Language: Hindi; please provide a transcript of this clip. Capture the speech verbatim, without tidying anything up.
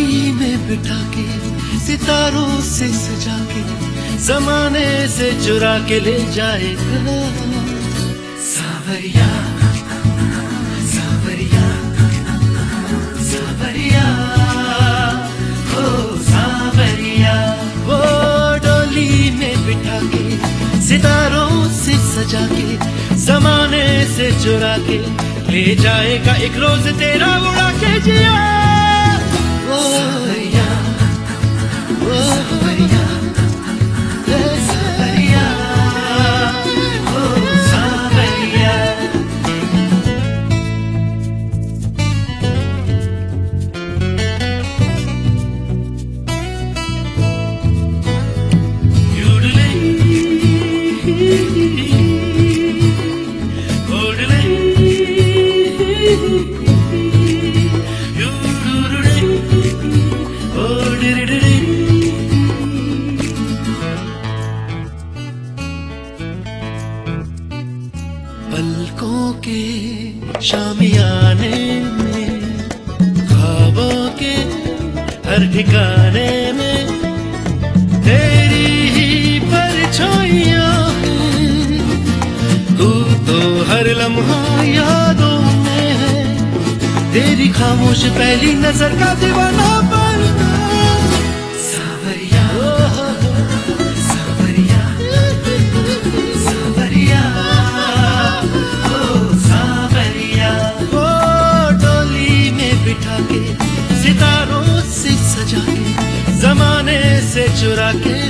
डोली में बिठा के सितारों से सजा के जमाने से चुरा के ले जाएगा सावरिया सावरिया सावरिया ओ सावरिया। वो डोली में बिठा के सितारों से सजा के जमाने से चुरा के ले जाएगा एक रोज तेरा उड़ा के जिया ओ सावरिया ओ सावरिया सावरिया ओ सावरिया। पलकों के शामियाने में ख्वाबों के हर ठिकाने में तेरी ही परछाइयां हैं। तू तो हर लम्हा यादों में है तेरी खामोश पहली नजर का दीवाना बनना सावरिया सावरिया सावरिया ओ सावरिया। वो डोली में बिठा के सितारों से सजा के जमाने से चुरा के